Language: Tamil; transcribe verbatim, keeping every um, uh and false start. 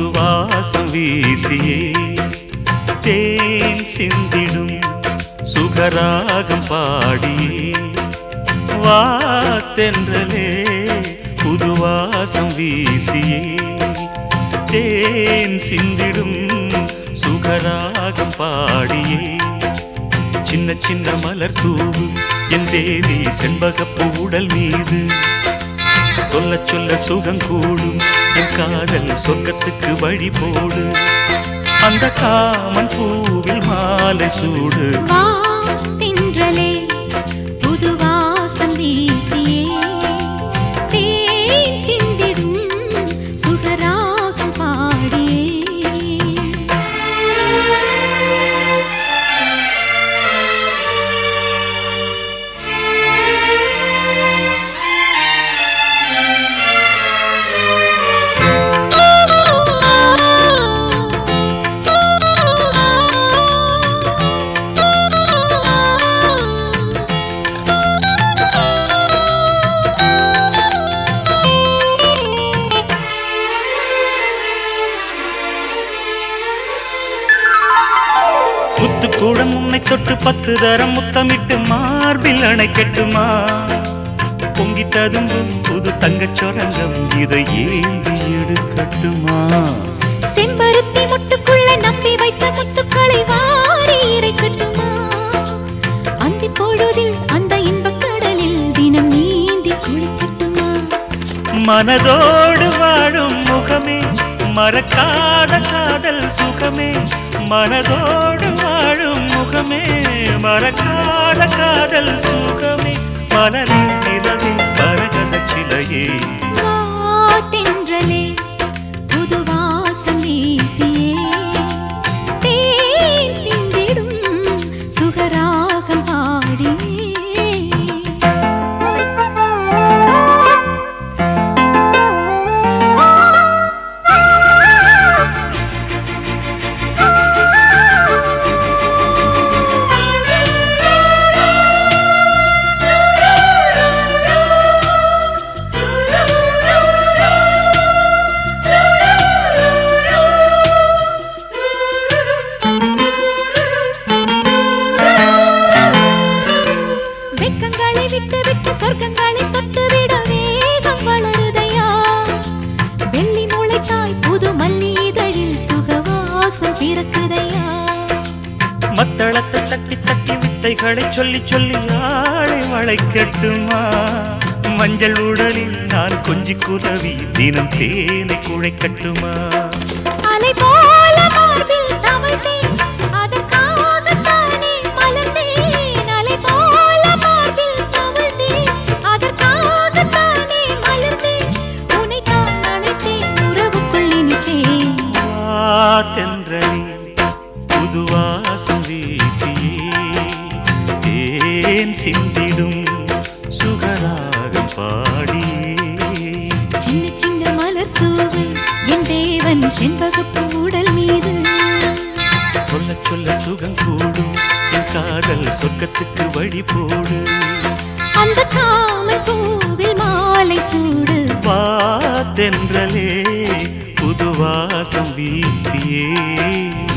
புதுவாசம் வீசியே தேன் சிந்திடும் சுகராகம் பாடியே வா தென்றலே புதுவாசம் வீசியே தேன் சிந்திடும் சுகராகம் பாடியே சின்ன சின்ன மலர் தூவு என் தேவி செண்பகப்பூ உடல் மீது சொல்ல சொல்ல சுகம் கூடும் என் காதல் சொர்க்கத்துக்கு வழி போடு அந்த காமன் பூவில் மாலை சூடு தென்றலே புதுவாசம் வீசியே தேன் சிந்திடும் சுகராகம் பாடியே முத்துக்கூடம் உன்னை தொட்டு பத்து தரம் முத்தமிட்டு மார்பில் அணைக்கட்டுமா பொங்கி ததும்பும் புது தங்கச் சொரங்கம் இதை ஏந்தி எடுக்கட்டுமா செம்பருத்தி முட்டுக்குள்ள நம்பி வைத்த முத்துக்களை வாரி இறைக்கட்டுமா அந்தி பொழுதில் அந்த இன்பக் கடலில் தினம் நீந்தி குளிக்கட்டுமா மனதோடு வாழும் முகமே மறக்காத காதல் சுகமே மனதோடு வாழும் முகமே மறக்காத காதல் சுகமே மலரின் நிலவே மரகத சிலையே தென்றலே புதுவாசம் வீசியே தேன் சிந்திடும் சுகராகம் பாடியே விட்டு விட்டு சொர்க்கங்களை தொட்டுவிட வேகம் வளருதையா வெள்ளி முளைத்தாய் புது மல்லி இதழில் சுகவாசம் பிறக்குதையா மத்தளத்தை தட்டி தட்டி வித்தைகளை சொல்லி சொல்லி ஆளை வளைக்கட்டுமா மஞ்சள் உடலில் நான் கொஞ்சி குதவி தினம் தேனை குழைக்கட்டுமா அலை போல மார்பில் தவழ்ந்தேன் அதற்காகத்தானே மலர்ந்தேன் அலை போல மார்பில் தவழ்ந்தேன் அதற்காகத்தானே மலர்ந்தேன் உன்னை தான் அழைத்தேன் உறவுக்குள் இனித்தேன் தென்றலே புதுவாசம் வீசியே தேன் சிந்திடும் சுகராகம் பாடியே சின்ன சின்ன மலர் தூவு என் தேவன் செண்பகப்பூ உடல் மீது சொல்ல சொல்ல சுகம் கூடும் என் காதல் சொர்க்கத்துக்கு வழி போடு அந்த காமல் பூவில் மாலை சூடு வா தென்றலே புதுவாசம் வீசியே